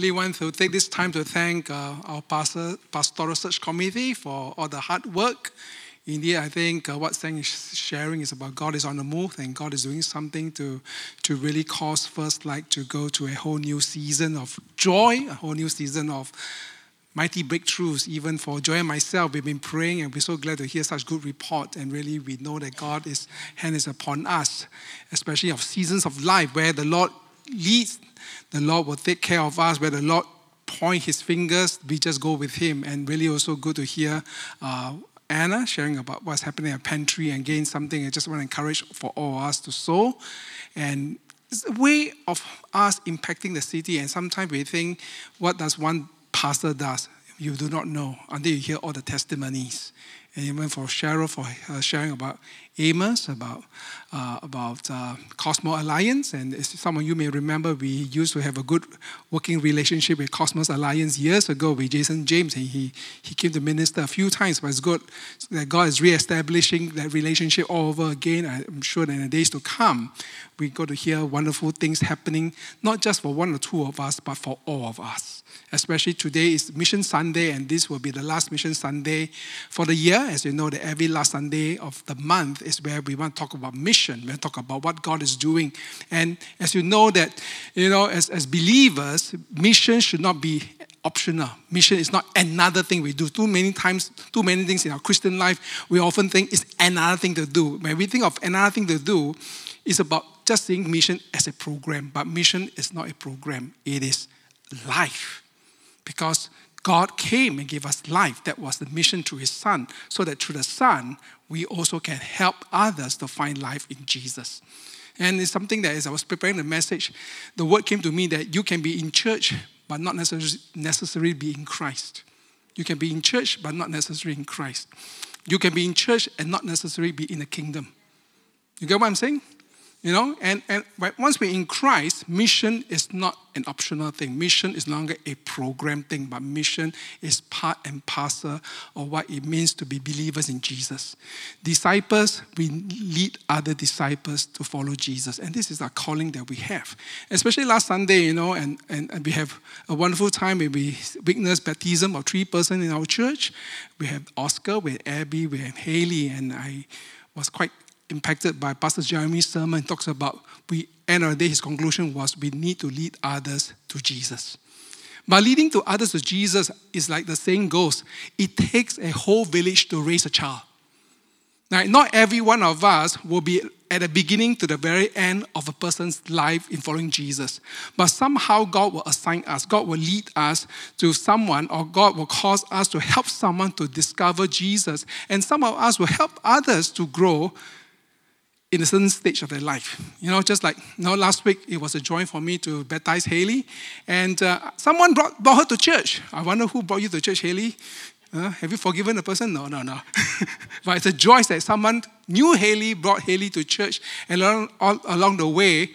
really want to take this time to thank our pastoral search committee for all the hard work. Indeed, I think what Sang is sharing is about God is on the move and God is doing something to really cause First Light to go to a whole new season of joy, a whole new season of mighty breakthroughs. Even for Joy and myself, we've been praying and we're so glad to hear such good report. And really, we know that God's hand is upon us, especially of seasons of life where the Lord leads. The Lord will take care of us. Where the Lord point His fingers, we just go with Him. And really also good to hear Anna sharing about what's happening at Pantry. And again, something I just want to encourage for all of us to sow. And it's a way of us impacting the city. And sometimes we think, what does one pastor does? You do not know until you hear all the testimonies. And even for Cheryl, for her sharing about Amos, about Cosmos Alliance. And as some of you may remember, we used to have a good working relationship with Cosmos Alliance years ago with Jason James. And he came to minister a few times, but it's good that God is re-establishing that relationship all over again. I'm sure that in the days to come, we got to hear wonderful things happening, not just for one or two of us, but for all of us. Especially today is Mission Sunday, and this will be the last Mission Sunday for the year. As you know, that every last Sunday of the month is where we want to talk about mission. We want to talk about what God is doing. And as you know that, as believers, mission should not be optional. Mission is not another thing we do. Too many things in our Christian life, we often think it's another thing to do. When we think of another thing to do, it's about just seeing mission as a program. But mission is not a program. It is life. Because God came and gave us life. That was the mission through His Son. So that through the Son, we also can help others to find life in Jesus. And it's something that as I was preparing the message, the word came to me that you can be in church, but not necessarily be in Christ. You can be in church, but not necessarily in Christ. You can be in church and not necessarily be in the kingdom. You get what I'm saying? And once we're in Christ, mission is not an optional thing. Mission is no longer a program thing, but mission is part and parcel of what it means to be believers in Jesus. Disciples, we lead other disciples to follow Jesus. And this is our calling that we have. Especially last Sunday, and we have a wonderful time where we witnessed baptism of 3 persons in our church. We have Oscar, we have Abby, we have Haley, and I was quite impacted by Pastor Jeremy's sermon. He talks about, end of the day, his conclusion was we need to lead others to Jesus. But leading to others to Jesus is like the saying goes, it takes a whole village to raise a child. Now, not every one of us will be at the beginning to the very end of a person's life in following Jesus. But somehow God will assign us, God will lead us to someone, or God will cause us to help someone to discover Jesus. And some of us will help others to grow in a certain stage of their life. Just like last week, it was a joy for me to baptize Haley. And someone brought her to church. I wonder who brought you to church, Haley? Have you forgiven the person? No. But it's a joy that someone knew Haley, brought Haley to church. And along the way,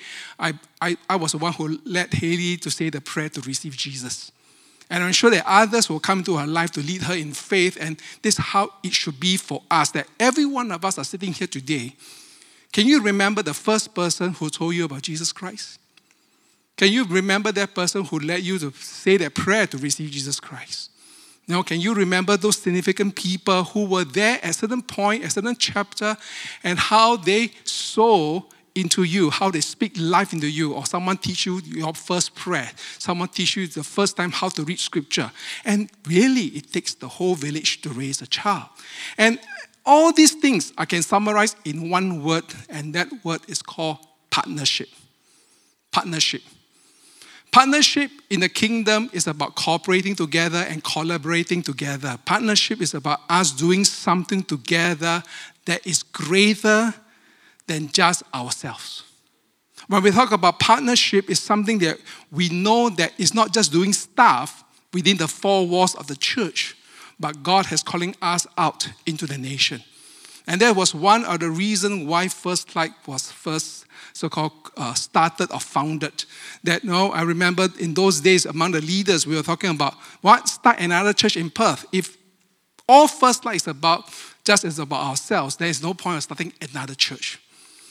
I was the one who led Haley to say the prayer to receive Jesus. And I'm sure that others will come into her life to lead her in faith. And this is how it should be for us, that every one of us are sitting here today. Can you remember the first person who told you about Jesus Christ? Can you remember that person who led you to say that prayer to receive Jesus Christ? Can you remember those significant people who were there at a certain point, a certain chapter, and how they sow into you, how they speak life into you, or someone teach you your first prayer, someone teach you the first time how to read scripture. And really, it takes the whole village to raise a child. And all these things I can summarize in one word, and that word is called partnership. Partnership. Partnership in the kingdom is about cooperating together and collaborating together. Partnership is about us doing something together that is greater than just ourselves. When we talk about partnership, it's something that we know that it's not just doing stuff within the 4 walls of the church, but God has calling us out into the nation. And that was one of the reasons why First Light was first so-called started or founded. I remember in those days among the leaders, we were talking about, start another church in Perth. If all First Light is about ourselves, there is no point of starting another church.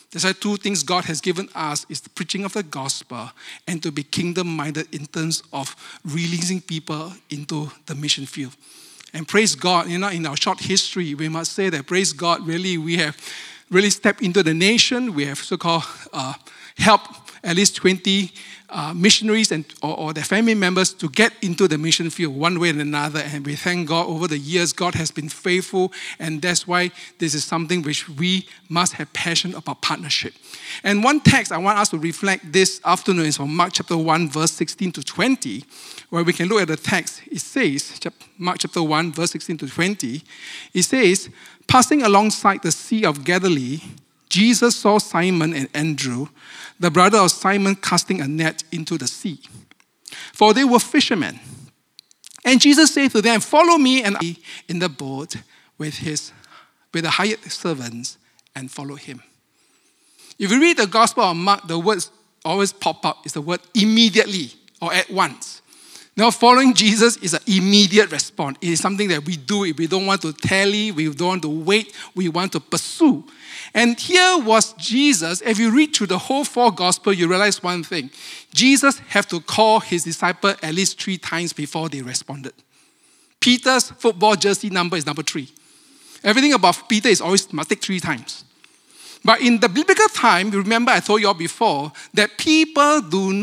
That's why two things God has given us is the preaching of the gospel and to be kingdom-minded in terms of releasing people into the mission field. And praise God, in our short history, we must say that, praise God, really, we have really stepped into the nation. We have so-called helped at least 20 missionaries or their family members to get into the mission field one way or another. And we thank God over the years, God has been faithful. And that's why this is something which we must have passion about partnership. And one text I want us to reflect this afternoon is from Mark chapter 1, verse 16 to 20, where we can look at the text. It says, Mark chapter 1, verse 16 to 20, it says, passing alongside the Sea of Galilee, Jesus saw Simon and Andrew, the brother of Simon, casting a net into the sea, for they were fishermen. And Jesus said to them, follow me, and I in the boat with the hired servants and follow him. If you read the Gospel of Mark, the words always pop up. It's the word immediately or at once. Now, following Jesus is an immediate response. It is something that we do. If we don't want to tally, we don't want to wait, we want to pursue. And here was Jesus. If you read through the whole four Gospels, you realize one thing. Jesus had to call his disciple at least 3 times before they responded. Peter's football jersey number is number 3. Everything about Peter is always must take 3 times. But in the biblical time, remember I told you all before, that people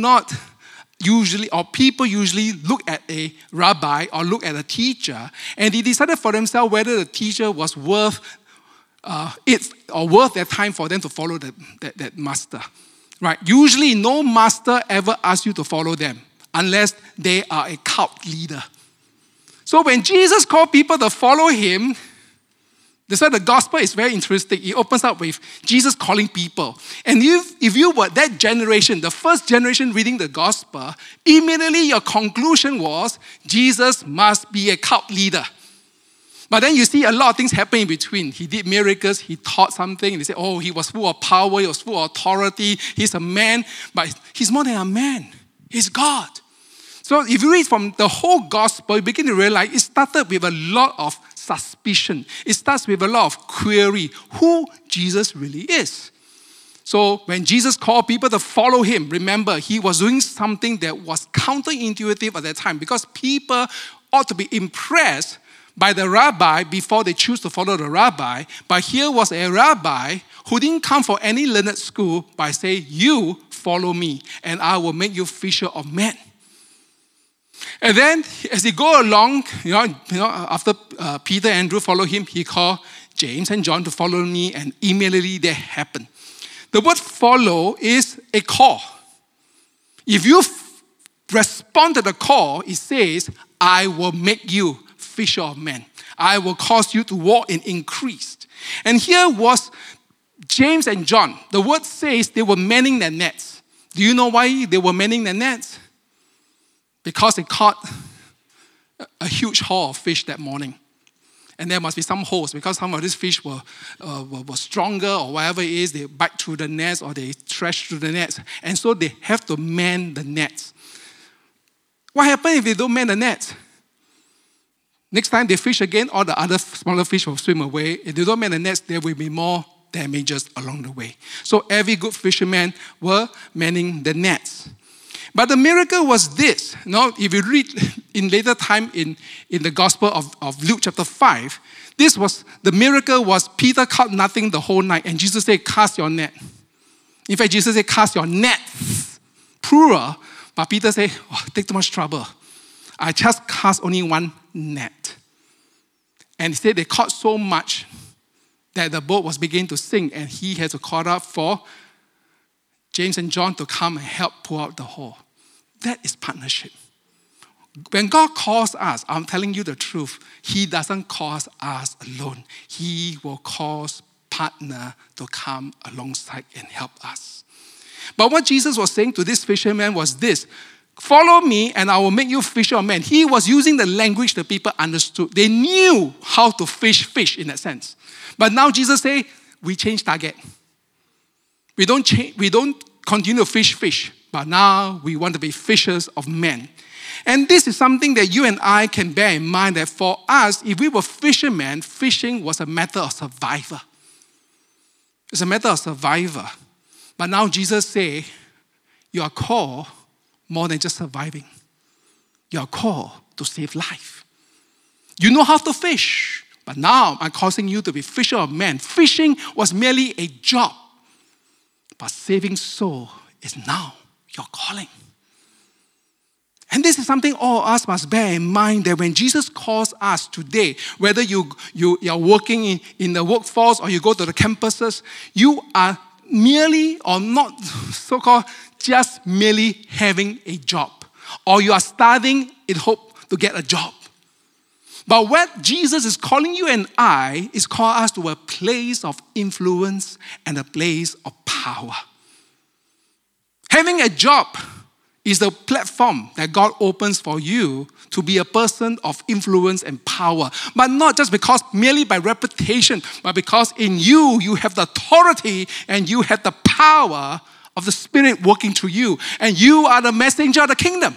usually look at a rabbi or look at a teacher, and they decided for themselves whether the teacher was worth it or worth their time for them to follow that master. Right? Usually no master ever asks you to follow them unless they are a cult leader. So when Jesus called people to follow him, that's why the gospel is very interesting. It opens up with Jesus calling people. And if you were that generation, the first generation reading the gospel, immediately your conclusion was Jesus must be a cult leader. But then you see a lot of things happen in between. He did miracles, he taught something, and they say, oh, he was full of power, he was full of authority, he's a man, but he's more than a man. He's God. So if you read from the whole gospel, you begin to realize it started with a lot of suspicion. It starts with a lot of query, who Jesus really is. So when Jesus called people to follow him, remember, he was doing something that was counterintuitive at that time because people ought to be impressed by the rabbi before they choose to follow the rabbi. But here was a rabbi who didn't come for any learned school by saying, you follow me and I will make you fisher of men. And then as he go along, after Peter and Andrew follow him, he called James and John to follow me, and immediately that happened. The word follow is a call. If you respond to the call, it says, I will make you fisher of men. I will cause you to walk in increase. And here was James and John. The word says they were manning their nets. Do you know why they were manning their nets? Because they caught a huge haul of fish that morning. And there must be some holes because some of these fish were stronger or whatever it is. They bite through the nets or they trash through the nets. And so they have to man the nets. What happens if they don't man the nets? Next time they fish again, all the other smaller fish will swim away. If they don't man the nets, there will be more damages along the way. So every good fisherman were manning the nets. But the miracle was this. If you read in later time in the Gospel of Luke chapter 5, the miracle was Peter caught nothing the whole night. And Jesus said, cast your net. In fact, Jesus said, cast your nets, plural. But Peter said, take too much trouble. I just cast only one net. And he said they caught so much that the boat was beginning to sink, and he had to call out for James and John to come and help pull out the hole. That is partnership. When God calls us, I'm telling you the truth, he doesn't call us alone. He will cause partner to come alongside and help us. But what Jesus was saying to this fisherman was this: follow me and I will make you fisher of men. He was using the language the people understood. They knew how to fish in that sense. But now Jesus said, we change target. We don't continue to fish, but now we want to be fishers of men. And this is something that you and I can bear in mind, that for us, if we were fishermen, fishing was a matter of survival. It's a matter of survivor. But now Jesus say, you are called more than just surviving. You are called to save life. You know how to fish, but now I'm causing you to be fisher of men. Fishing was merely a job, but saving soul is now your calling. And this is something all of us must bear in mind, that when Jesus calls us today, whether you are working in the workforce or you go to the campuses, you are merely or not so-called just merely having a job, or you are studying in hope to get a job. But what Jesus is calling you and I is call us to a place of influence and a place of power. Having a job is the platform that God opens for you to be a person of influence and power. But not just because merely by reputation, but because in you, you have the authority and you have the power of the Spirit working through you. And you are the messenger of the kingdom.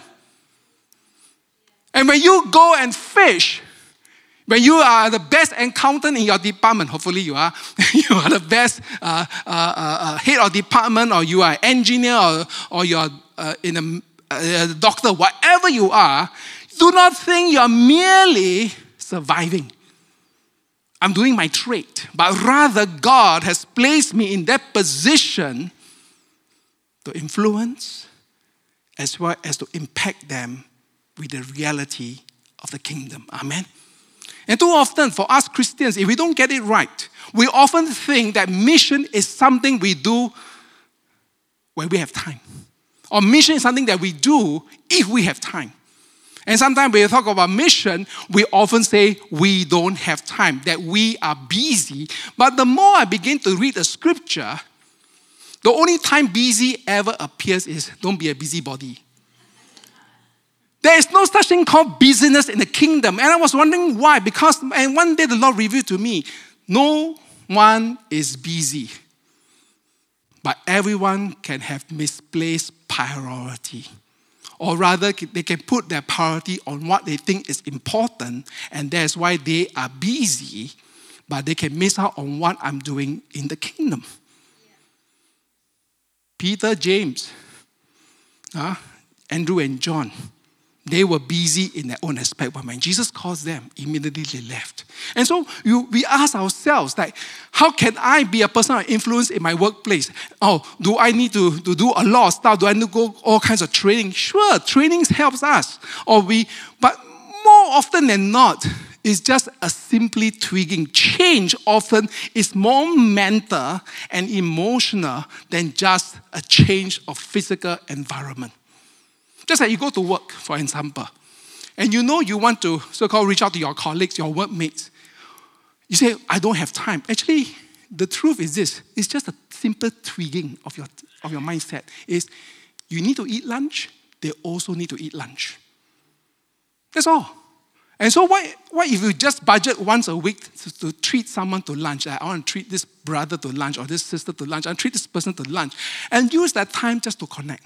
And when you go and fish, when you are the best accountant in your department, hopefully you are, you are the best head of department, or you are an engineer, or you are in a doctor, whatever you are, do not think you are merely surviving. I'm doing my trade, but rather God has placed me in that position to influence as well as to impact them with the reality of the kingdom. Amen. And too often for us Christians, if we don't get it right, we often think that mission is something we do when we have time. Or mission is something that we do if we have time. And sometimes when we talk about mission, we often say we don't have time, that we are busy. But the more I begin to read the scripture, the only time busy ever appears is don't be a busybody. There is no such thing called busyness in the kingdom. And I was wondering why. And one day the Lord revealed to me, no one is busy. But everyone can have misplaced priority. Or rather, they can put their priority on what they think is important. And that's why they are busy. But they can miss out on what I'm doing in the kingdom. Peter, James, Andrew and John, they were busy in their own aspect, but when Jesus calls them, immediately they left. And so we ask ourselves, like, how can I be a person of influence in my workplace? Oh, do I need to do a lot of stuff? Do I need to go all kinds of training? Sure, training helps us. But more often than not, it's just a simply tweaking. Change often is more mental and emotional than just a change of physical environment. Just like you go to work, for example, and you know you want to so-called reach out to your colleagues, your workmates. You say, I don't have time. Actually, the truth is this. It's just a simple tweaking of your mindset. Is you need to eat lunch, they also need to eat lunch. That's all. And so what if you just budget once a week to treat someone to lunch? I want to treat this brother to lunch or this sister to lunch. I treat this person to lunch. And use that time just to connect.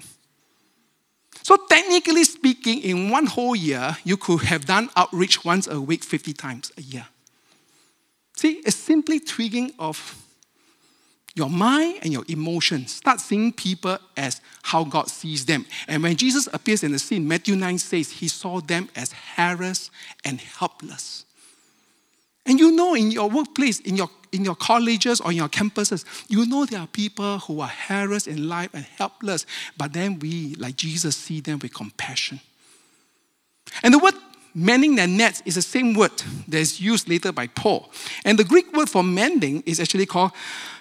So technically speaking, in one whole year, you could have done outreach once a week, 50 times a year. See, it's simply tweaking of your mind and your emotions. Start seeing people as how God sees them. And when Jesus appears in the scene, Matthew 9 says he saw them as harassed and helpless. And you know in your workplace, in your colleges or in your campuses, you know there are people who are harassed in life and helpless. But then we, like Jesus, see them with compassion. And the word mending their nets is the same word that is used later by Paul. And the Greek word for mending is actually called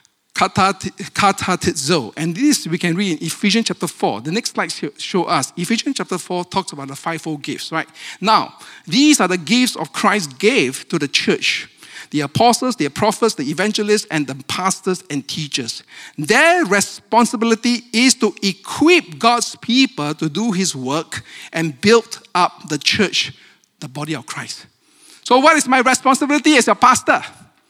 katartizo. And this we can read in Ephesians chapter 4. The next slide show us. Ephesians chapter 4 talks about the fivefold gifts, right? Now, these are the gifts of Christ gave to the church. The apostles, the prophets, the evangelists, and the pastors and teachers. Their responsibility is to equip God's people to do his work and build up the church, the body of Christ. So what is my responsibility as a pastor?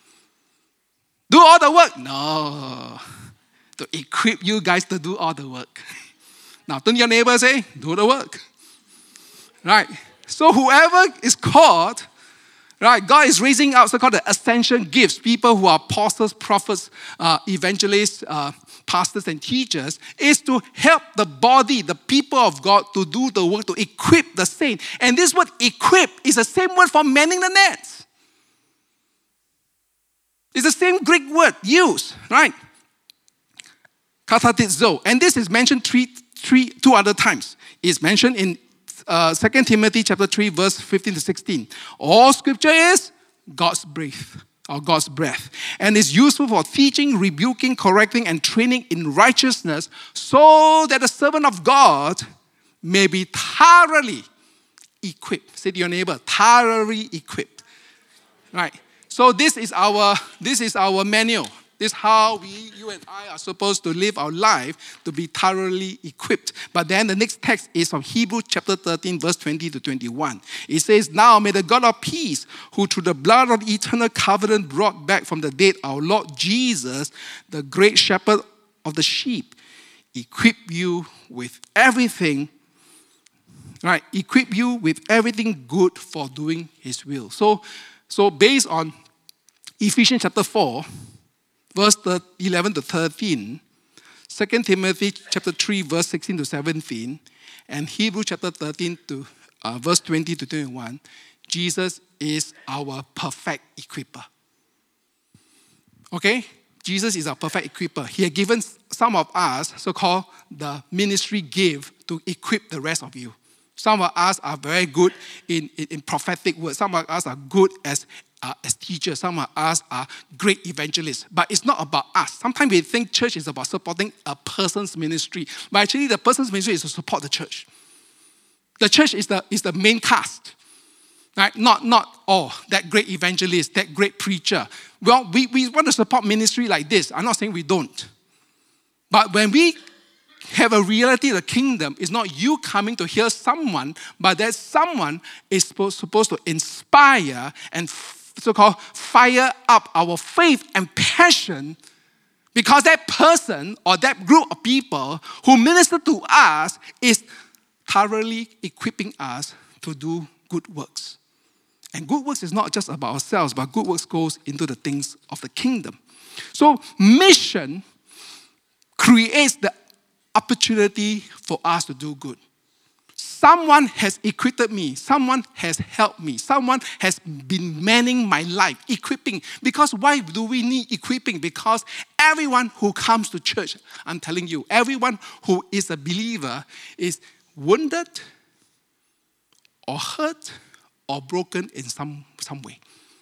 Do all the work? No. To equip you guys to do all the work. Now, turn to your neighbor and say, do the work. Right. So whoever is called, Right? God is raising up so-called the ascension gifts, people who are apostles, prophets, evangelists, pastors and teachers, is to help the body, the people of God, to do the work, to equip the saint. And this word equip is the same word for manning the nets. It's the same Greek word used, right? Katatizo. And this is mentioned two other times. It's mentioned in 2 Timothy chapter 3, verse 15 to 16. All scripture is God's breath, or God's breath, and is useful for teaching, rebuking, correcting, and training in righteousness, so that the servant of God may be thoroughly equipped. Say to your neighbor, thoroughly equipped. Right. So this is our manual. This is how you and I are supposed to live our life, to be thoroughly equipped. But then the next text is from Hebrews chapter 13, verse 20 to 21. It says, now may the God of peace, who through the blood of the eternal covenant brought back from the dead our Lord Jesus, the great shepherd of the sheep, equip you with everything, right? Equip you with everything good for doing his will. So based on Ephesians chapter 4, verse 11 to 13, 2 Timothy chapter 3, verse 16 to 17, and Hebrews chapter 13 to verse 20 to 21, Jesus is our perfect equiper. Okay? Jesus is our perfect equiper. He has given some of us, so-called the ministry gift, to equip the rest of you. Some of us are very good in prophetic words. Some of us are good as teachers. Some of us are great evangelists. But it's not about us. Sometimes we think church is about supporting a person's ministry. But actually, the person's ministry is to support the church. The church is the main cast. Right? Not that great evangelist, that great preacher. Well, we want to support ministry like this. I'm not saying we don't. But when we have a reality of the kingdom, it's not you coming to hear someone, but that someone is supposed to inspire and so-called fire up our faith and passion, because that person or that group of people who minister to us is thoroughly equipping us to do good works. And good works is not just about ourselves, but good works goes into the things of the kingdom. So mission creates the opportunity for us to do good. Someone has equipped me. Someone has helped me. Someone has been manning my life, equipping. Because why do we need equipping? Because everyone who comes to church, I'm telling you, everyone who is a believer is wounded or hurt or broken in some way.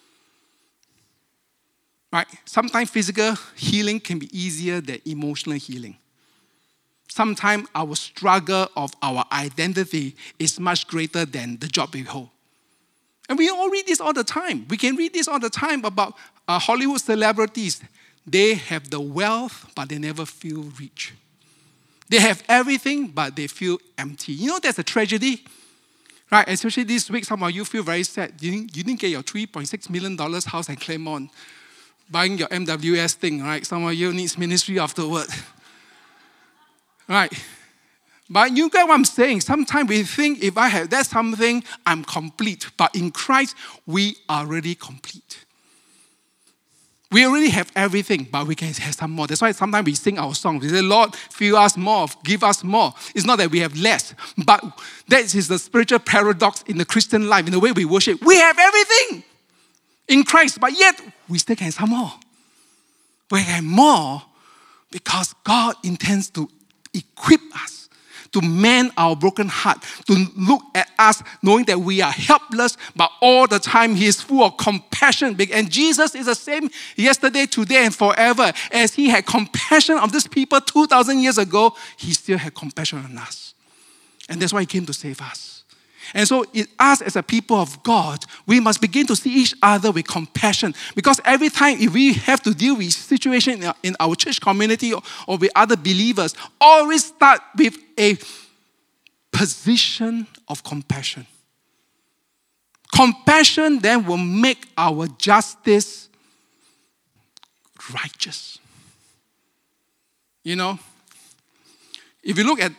Right? Sometimes physical healing can be easier than emotional healing. Sometimes our struggle of our identity is much greater than the job we hold. And we all read this all the time. We can read this all the time about Hollywood celebrities. They have the wealth, but they never feel rich. They have everything, but they feel empty. You know, that's a tragedy. Right? Especially this week, some of you feel very sad. You didn't get your $3.6 million house in Claremont, buying your MWS thing, right? Some of you needs ministry afterward. Right? But you get what I'm saying. Sometimes we think if I have that something, I'm complete. But in Christ, we are already complete. We already have everything, but we can have some more. That's why sometimes we sing our songs. We say, Lord, fill us more, give us more. It's not that we have less, but that is the spiritual paradox in the Christian life, in the way we worship. We have everything in Christ, but yet we still can have some more. We have more because God intends to equip us, to mend our broken heart, to look at us knowing that we are helpless, but all the time He is full of compassion. And Jesus is the same yesterday, today, and forever. As He had compassion on these people 2,000 years ago, He still had compassion on us. And that's why He came to save us. And so us as a people of God, we must begin to see each other with compassion. Because every time if we have to deal with situations in our church community or with other believers, always start with a position of compassion. Compassion then will make our justice righteous. You know, if you look at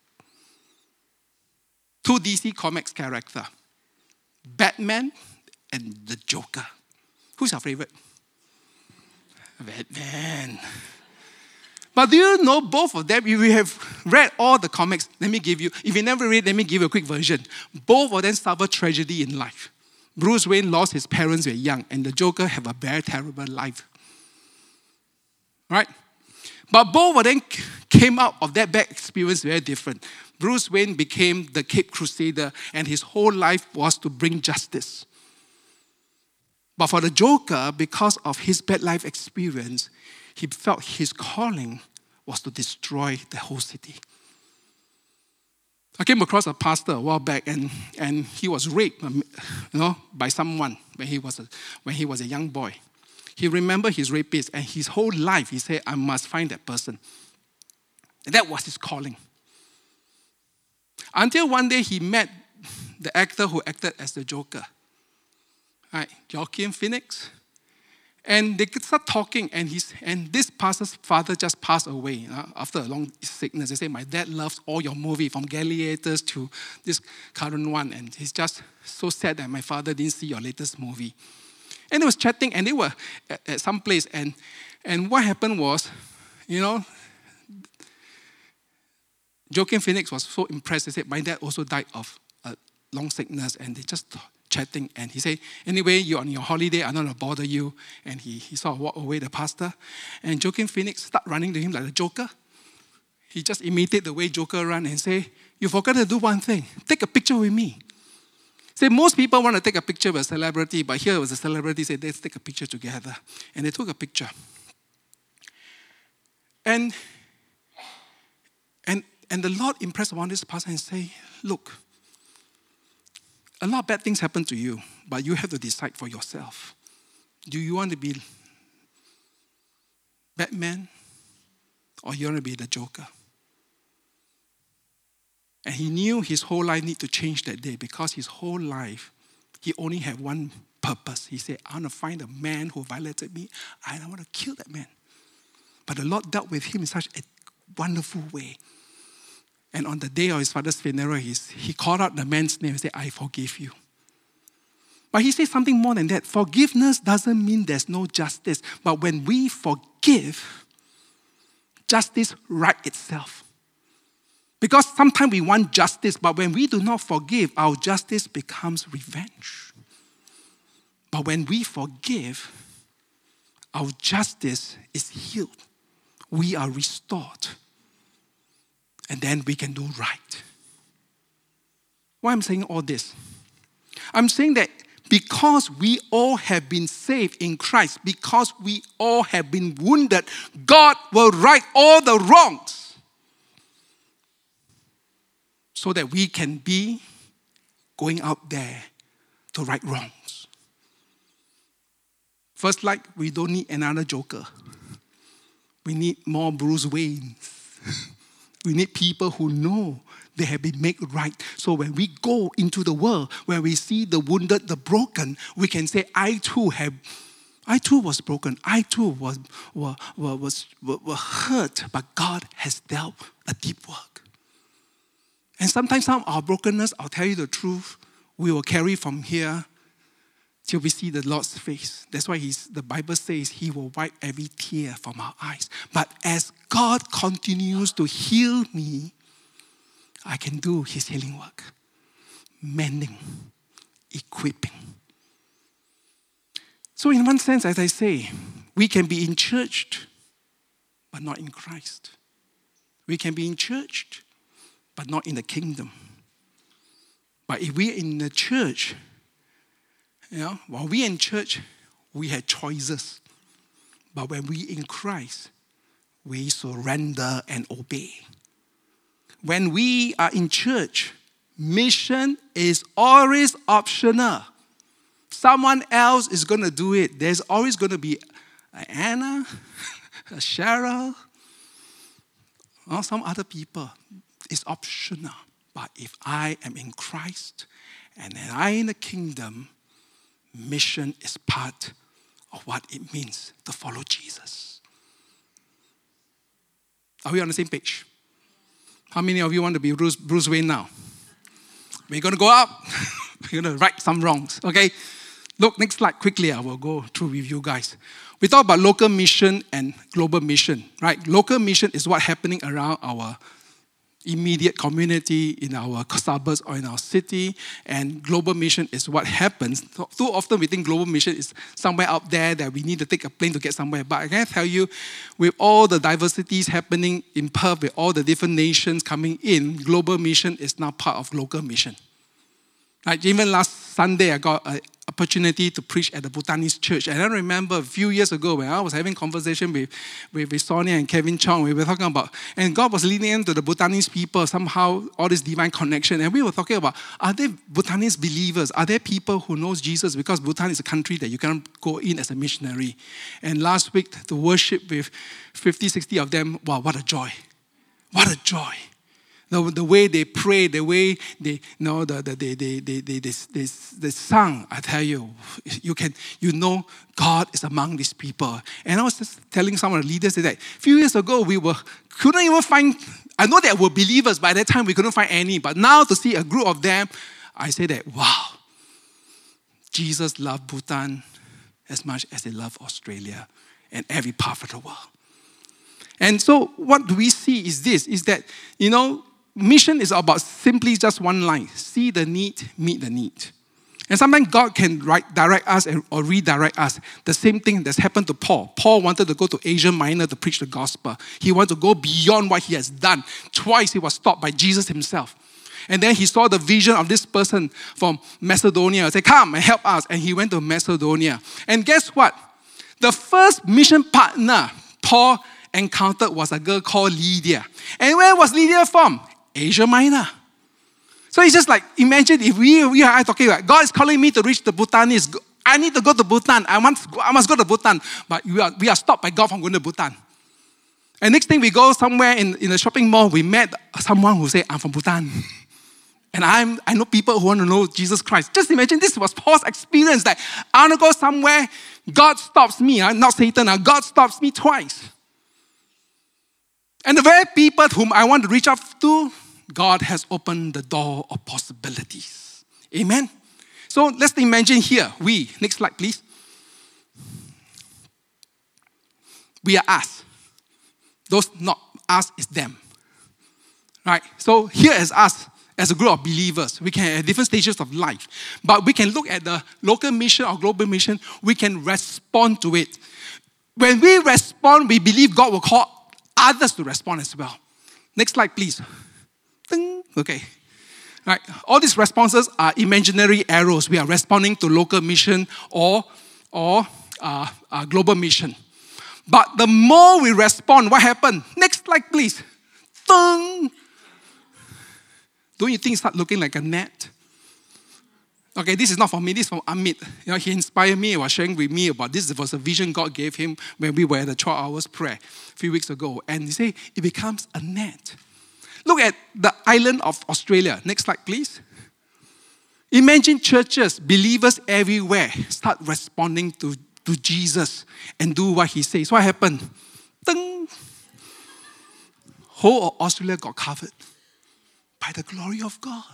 two DC Comics characters, Batman and the Joker. Who's your favorite? Batman. But do you know both of them? If you have read all the comics, if you never read, let me give you a quick version. Both of them suffer tragedy in life. Bruce Wayne lost his parents when young, and the Joker have a very terrible life. Right? But both of them came out of that bad experience very different. Bruce Wayne became the Cape Crusader, and his whole life was to bring justice. But for the Joker, because of his bad life experience, he felt his calling was to destroy the whole city. I came across a pastor a while back, and he was raped, by someone when he was a young boy. He remembered his rapist, and his whole life he said, I must find that person. And that was his calling. Until one day he met the actor who acted as the Joker, right, Joaquin Phoenix. And they could start talking, and this pastor's father just passed away after a long sickness. They say, my dad loves all your movie, from Gladiators to this current one, and he's just so sad that my father didn't see your latest movie. And they was chatting, and they were at some place, and what happened was, Joaquin Phoenix was so impressed. He said, my dad also died of a long sickness, and they just chatting, and he said, anyway, you're on your holiday, I'm not going to bother you. And he sort of walked away, the pastor. And Joaquin Phoenix started running to him like the Joker. He just imitated the way Joker ran and say, you forgot to do one thing. Take a picture with me. Say, most people want to take a picture with a celebrity, but here was a celebrity said, let's take a picture together. And they took a picture. And the Lord impressed upon this pastor and say, look, a lot of bad things happen to you, but you have to decide for yourself. Do you want to be Batman, or you want to be the Joker? And he knew his whole life needed to change that day, because his whole life, he only had one purpose. He said, I want to find a man who violated me, and I want to kill that man. But the Lord dealt with him in such a wonderful way. And on the day of his father's funeral, he called out the man's name and said, I forgive you. But he said something more than that. Forgiveness doesn't mean there's no justice. But when we forgive, justice right itself. Because sometimes we want justice, but when we do not forgive, our justice becomes revenge. But when we forgive, our justice is healed. We are restored. And then we can do right. Why am I saying all this? I'm saying that because we all have been saved in Christ, because we all have been wounded, God will right all the wrongs so that we can be going out there to right wrongs. First, we don't need another Joker. We need more Bruce Waynes. We need people who know they have been made right. So when we go into the world, when we see the wounded, the broken, we can say, I too was broken. I too was hurt, but God has dealt a deep work. And sometimes some of our brokenness, I'll tell you the truth, we will carry from here till we see the Lord's face. That's why the Bible says He will wipe every tear from our eyes. But as God continues to heal me, I can do His healing work. Mending, equipping. So in one sense, as I say, we can be in church, but not in Christ. We can be in church, but not in the kingdom. But if we're in the church, while we're in church, we have choices. But when we're in Christ, we surrender and obey. When we are in church, mission is always optional. Someone else is going to do it. There's always going to be an Anna, a Cheryl, or some other people. It's optional. But if I am in Christ and I am in the kingdom, mission is part of what it means to follow Jesus. Are we on the same page? How many of you want to be Bruce Wayne now? We're going to go up. We're going to right some wrongs, okay? Look, next slide quickly, I will go through with you guys. We talk about local mission and global mission, right? Local mission is what's happening around our immediate community, in our suburbs or in our city, and global mission is what happens. Too often we think global mission is somewhere out there that we need to take a plane to get somewhere. But I can tell you, with all the diversities happening in Perth, with all the different nations coming in, global mission is now part of local mission. Like even last Sunday, I got an opportunity to preach at the Bhutanese church. And I remember a few years ago when I was having conversation with Sonia and Kevin Chong, we were talking about, and God was leading into the Bhutanese people, somehow all this divine connection. And we were talking about, are there Bhutanese believers? Are there people who knows Jesus? Because Bhutan is a country that you cannot go in as a missionary. And last week, to worship with 50, 60 of them, wow, what a joy. What a joy. The way they pray, the way they sung, I tell you, you know God is among these people. And I was just telling some of the leaders that a few years ago we couldn't even find, I know there were believers, by that time we couldn't find any, but now to see a group of them, I say that, wow, Jesus loved Bhutan as much as he loved Australia and every part of the world. And so what we see is this, is that, mission is about simply just one line. See the need, meet the need. And sometimes God can direct us or redirect us. The same thing that's happened to Paul. Paul wanted to go to Asia Minor to preach the gospel. He wanted to go beyond what he has done. Twice he was stopped by Jesus himself. And then he saw the vision of this person from Macedonia. He said, come and help us. And he went to Macedonia. And guess what? The first mission partner Paul encountered was a girl called Lydia. And where was Lydia from? Asia Minor. So it's just like, imagine if we are talking about, God is calling me to reach the Bhutanese. I need to go to Bhutan. I must go to Bhutan. But we are stopped by God from going to Bhutan. And next thing we go somewhere in a shopping mall, we met someone who said, I'm from Bhutan. And I know people who want to know Jesus Christ. Just imagine this was Paul's experience. That I want to go somewhere, God stops me. Not Satan. God stops me twice. And the very people whom I want to reach out to, God has opened the door of possibilities. Amen? So let's imagine here, next slide please. We are us. Those not us is them. Right? So here is us as a group of believers. We can at different stages of life. But we can look at the local mission or global mission. We can respond to it. When we respond, we believe God will call others to respond as well. Next slide, please. Ding. Okay. Right. All these responses are imaginary arrows. We are responding to local mission or global mission. But the more we respond, what happens? Next slide, please. Ding. Don't you think it starts looking like a net? Okay, this is not from me, this is from Amit. He inspired me, he was sharing with me about this. It was a vision God gave him when we were at the 12 hours prayer a few weeks ago. And he said, it becomes a net. Look at the island of Australia. Next slide, please. Imagine churches, believers everywhere start responding to Jesus and do what he says. What happened? Ding! Whole of Australia got covered by the glory of God.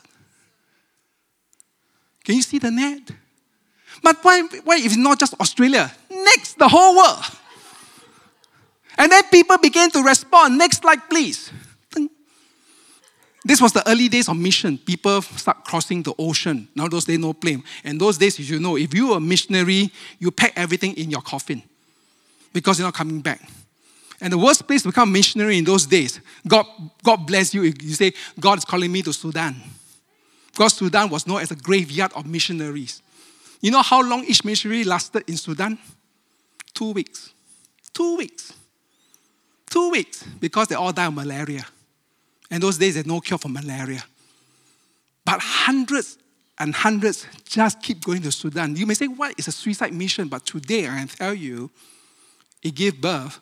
Can you see the net? But why if it's not just Australia? Next, the whole world. And then people began to respond. Next slide, please. This was the early days of mission. People start crossing the ocean. Now those days, no plane. And those days, if you were a missionary, you pack everything in your coffin because you're not coming back. And the worst place to become a missionary in those days, God bless you if you say, God is calling me to Sudan. Because Sudan was known as a graveyard of missionaries. You know how long each missionary lasted in Sudan? 2 weeks. 2 weeks. 2 weeks. Because they all died of malaria. And those days, there's no cure for malaria. But hundreds and hundreds just keep going to Sudan. You may say, what is a suicide mission? But today, I can tell you, it gave birth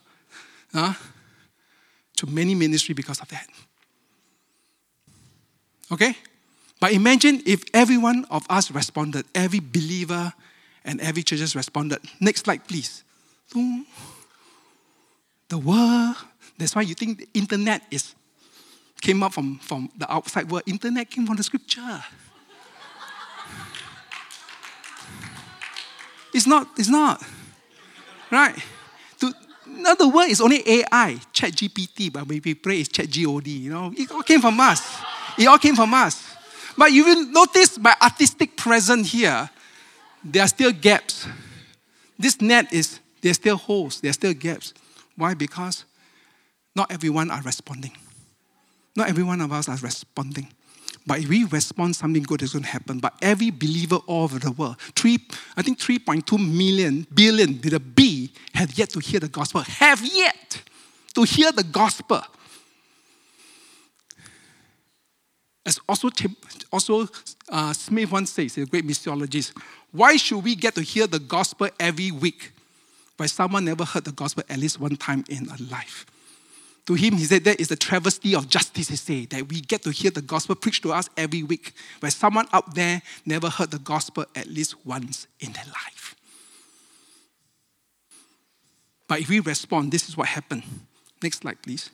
to many ministries because of that. Okay? But imagine if every one of us responded, every believer and every church responded. Next slide, please. The world, that's why you think the internet came up from the outside world. Internet came from the scripture. It's not. Right? In other words, it's only AI, ChatGPT, but when we pray, it's ChatGOD. It all came from us. It all came from us. But you will notice my artistic presence here, there are still gaps. This net there's still holes, there's still gaps. Why? Because not everyone are responding. Not every one of us are responding. But if we respond, something good is going to happen. But every believer all over the world, 3.2 billion with a B, have yet to hear the gospel. Have yet to hear the gospel. As also Smith once says, a great missiologist, why should we get to hear the gospel every week, but someone never heard the gospel at least one time in a life? To him, he said, that is the travesty of justice, he said, that we get to hear the gospel preached to us every week, but someone out there never heard the gospel at least once in their life. But if we respond, this is what happened. Next slide, please.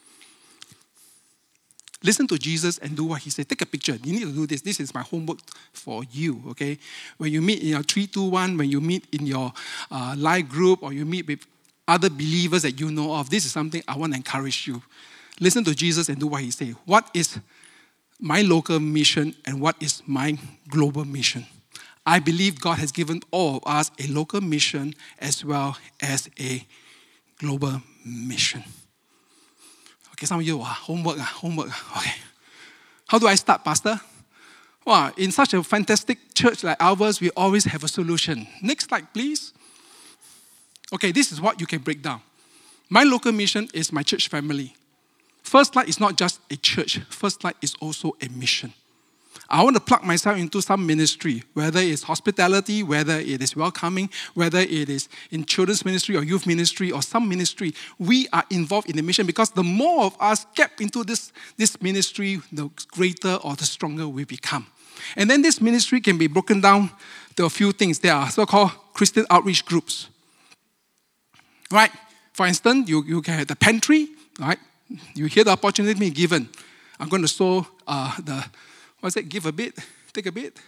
Listen to Jesus and do what he said. Take a picture. You need to do this. This is my homework for you, okay? When you meet in your 3-2-1, when you meet in your life group, or you meet with other believers that you know of, this is something I want to encourage you. Listen to Jesus and do what he said. What is my local mission and what is my global mission? I believe God has given all of us a local mission as well as a global mission. Okay, some of you, homework. Okay. How do I start, Pastor? Well, in such a fantastic church like ours, we always have a solution. Next slide, please. Okay, this is what you can break down. My local mission is my church family. First Light is not just a church. First Light is also a mission. I want to plug myself into some ministry, whether it's hospitality, whether it is welcoming, whether it is in children's ministry or youth ministry or some ministry. We are involved in the mission because the more of us get into this ministry, the greater or the stronger we become. And then this ministry can be broken down to a few things. There are so-called Christian outreach groups. Right? For instance, you can have the pantry, right? You hear the opportunity being given. I'm going to sow give a bit, take a bit.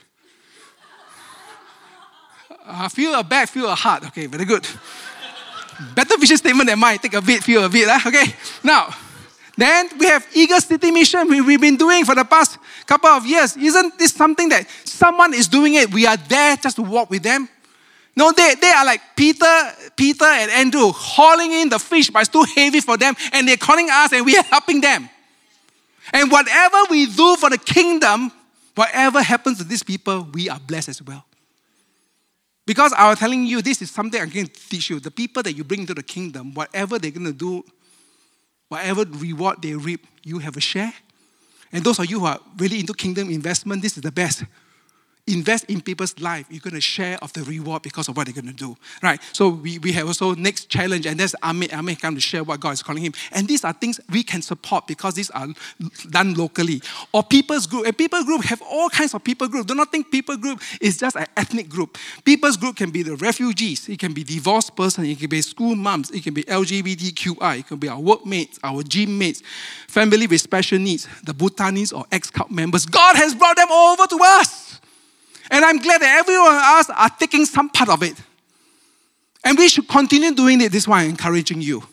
Feel a back, feel a heart. Okay, very good. Better vision statement than mine. Take a bit, feel a bit. Okay, now, then we have Eagle City Mission we've been doing for the past couple of years. Isn't this something that someone is doing it? We are there just to walk with them. No, they are like Peter and Andrew hauling in the fish, but it's too heavy for them, and they're calling us and we are helping them. And whatever we do for the kingdom, whatever happens to these people, we are blessed as well. Because I was telling you, this is something I'm going to teach you. The people that you bring into the kingdom, whatever they're going to do, whatever reward they reap, you have a share. And those of you who are really into kingdom investment, this is the best. Invest in people's life. You're going to share of the reward because of what they're going to do. Right? So we have also next challenge, and that's Amit. Amit come to share what God is calling him. And these are things we can support because these are done locally. Or people's group. A people group have all kinds of people group. Do not think people group is just an ethnic group. People's group can be the refugees. It can be divorced person. It can be school moms. It can be LGBTQI. It can be our workmates, our gym mates, family with special needs, the Bhutanese or ex-cult members. God has brought them over to us. And I'm glad that every one of us are taking some part of it. And we should continue doing it. This is why I'm encouraging you.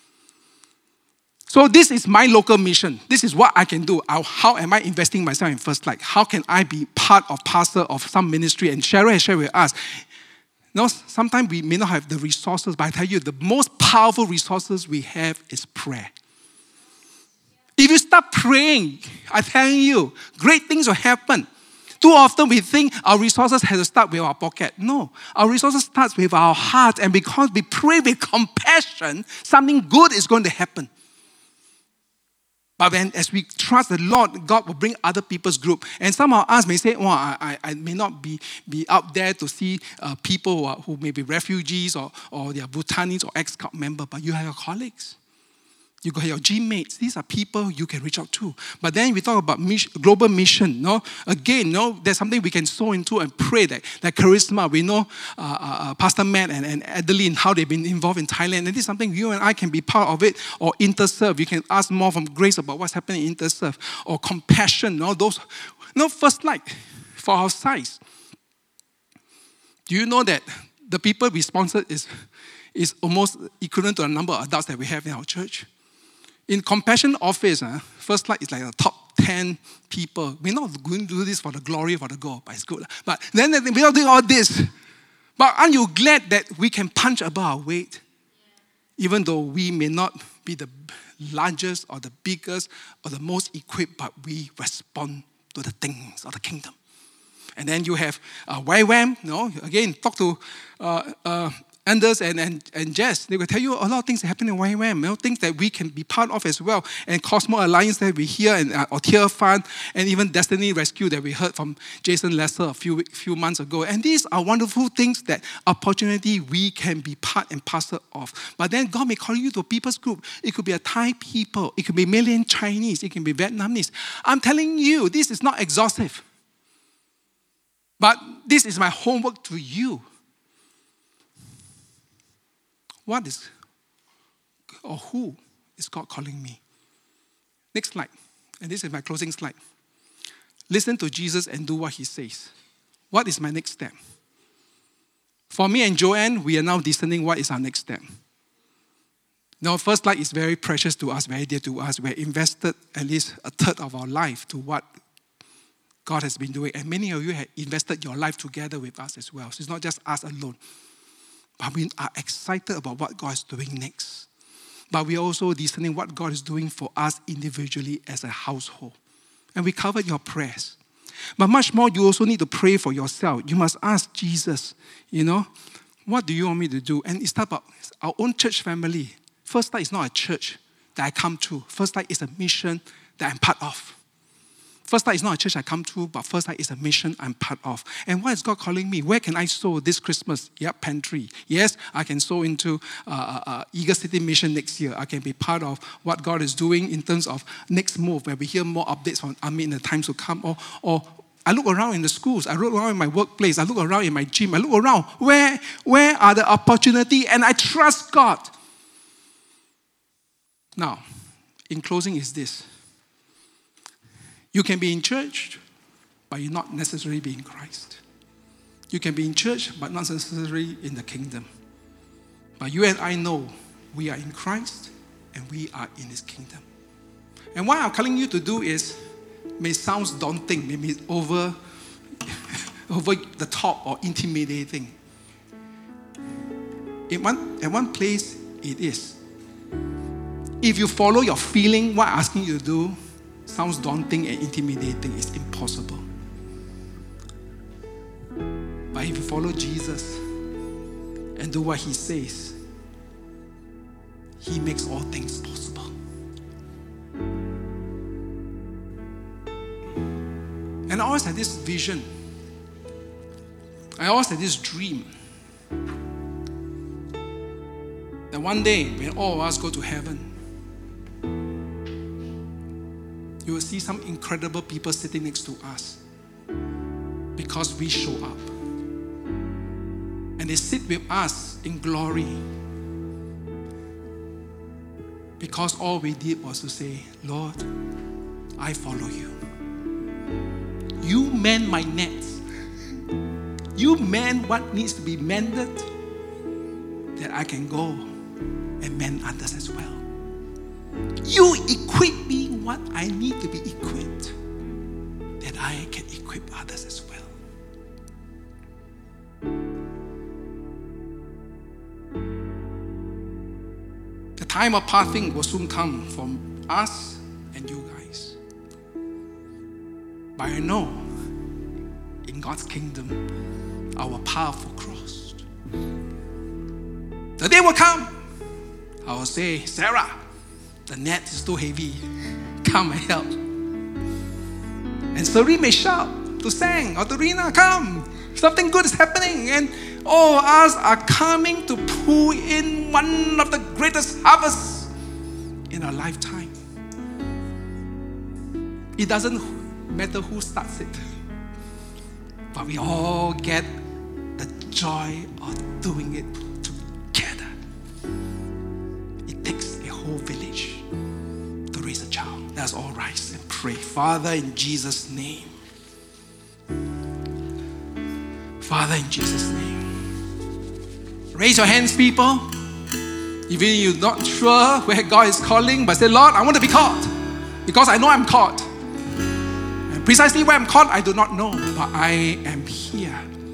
So this is my local mission. This is what I can do. How am I investing myself in First Light? How can I be part of pastor of some ministry? And Cheryl has shared with us. Sometimes we may not have the resources, but I tell you, the most powerful resources we have is prayer. If you start praying, I'm telling you, great things will happen. Too often we think our resources have to start with our pocket. No, our resources start with our heart, and because we pray with compassion, something good is going to happen. But as we trust the Lord, God will bring other people's group. And some of us may say, I may not be out there to see people who may be refugees or they are Bhutanese or ex-cult member, but you have your colleagues. You got your gym mates. These are people you can reach out to. But then we talk about global mission. Again, there's something we can sow into and pray that charisma. We know Pastor Matt and Adeline, how they've been involved in Thailand. And this is something you and I can be part of it. Or Interserve. You can ask more from Grace about what's happening in Interserve. Or Compassion. First Light for our size. Do you know that the people we sponsored is almost equivalent to the number of adults that we have in our church. In Compassion Office, First Light is like the top 10 people. We're not going to do this for the glory, for the goal, but it's good. But then we're not doing all this. But aren't you glad that we can punch above our weight? Even though we may not be the largest or the biggest or the most equipped, but we respond to the things of the kingdom. And then you have YWAM, again, talk to Anders and Jess. They will tell you a lot of things that happen in YWAM, things that we can be part of as well. And Cosmo Alliance that we hear, and Tear Fund, and even Destiny Rescue that we heard from Jason Lesser a few months ago. And these are wonderful things, that opportunity we can be part and parcel of. But then God may call you to a people's group. It could be a Thai people. It could be Malayan Chinese. It can be Vietnamese. I'm telling you, this is not exhaustive. But this is my homework to you. What is, or who is God calling me? Next slide. And this is my closing slide. Listen to Jesus and do what he says. What is my next step? For me and Joanne, we are now discerning what is our next step. Now, First Light is very precious to us, very dear to us. We're invested at least a third of our life to what God has been doing. And many of you have invested your life together with us as well. So it's not just us alone. But we are excited about what God is doing next. But we are also discerning what God is doing for us individually as a household. And we covered your prayers. But much more, you also need to pray for yourself. You must ask Jesus, what do you want me to do? And it's about our own church family. First Light is not a church that I come to. First Light is a mission that I'm part of. First Light is not a church I come to, but First Light is a mission I'm part of. And what is God calling me? Where can I sow this Christmas? Yep, pantry. Yes, I can sow into Eagle City Mission next year. I can be part of what God is doing in terms of next move, where we hear more updates from Ami in the times to come. Or I look around in the schools. I look around in my workplace. I look around in my gym. I look around. Where are the opportunities? And I trust God. Now, in closing is this. You can be in church, but you're not necessarily be in Christ. You can be in church, but not necessarily in the kingdom. But you and I know we are in Christ, and we are in his kingdom. And what I'm telling you to do may sound daunting, maybe over the top or intimidating. At one place, it is. If you follow your feeling, what I'm asking you to do sounds daunting and intimidating. It's impossible. But if you follow Jesus and do what he says, he makes all things possible. And I always had this vision. I always had this dream that one day when all of us go to heaven, you will see some incredible people sitting next to us because we show up. And they sit with us in glory because all we did was to say, Lord, I follow you. You mend my nets. You mend what needs to be mended, that I can go and mend others as well. You equip me what I need to be equipped, that I can equip others as well. The time of parting will soon come from us and you guys. But I know in God's kingdom, our path will cross. The day will come, I will say, Sarah, the net is too heavy. Come and help. And Serene may shout to Sang or to Rina, come. Something good is happening. And all of us are coming to pull in one of the greatest harvests in our lifetime. It doesn't matter who starts it. But we all get the joy of doing it together. It takes a whole village to raise a child. Let's all rise and pray. Father, in Jesus' name. Father, in Jesus' name. Raise your hands, people. Even you're not sure where God is calling, but say, Lord, I want to be called because I know I'm called. And precisely where I'm called, I do not know, but I am here.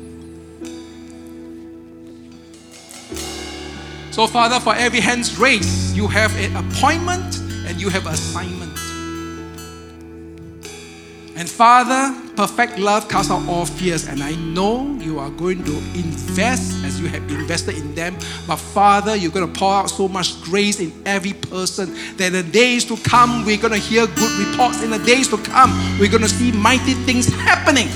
So, Father, for every hands raised, you have an appointment and you have an assignment. And Father, perfect love casts out all fears. And I know you are going to invest as you have invested in them. But Father, you're going to pour out so much grace in every person that in the days to come, we're going to hear good reports. In the days to come, we're going to see mighty things happening.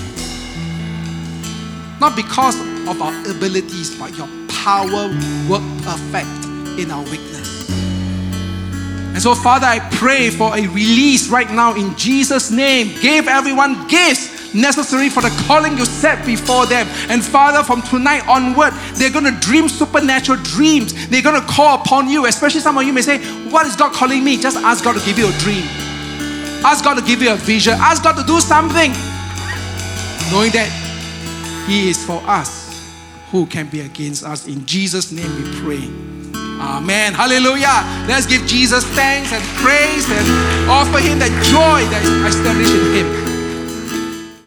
Not because of our abilities, but your power work perfect in our weakness. And so, Father, I pray for a release right now in Jesus' name. Give everyone gifts necessary for the calling you set before them. And Father, from tonight onward, they're going to dream supernatural dreams. They're going to call upon you. Especially some of you may say, what is God calling me? Just ask God to give you a dream. Ask God to give you a vision. Ask God to do something. Knowing that He is for us. Who can be against us? In Jesus' name we pray. Amen. Hallelujah. Let's give Jesus thanks and praise and offer Him that joy that is established in Him.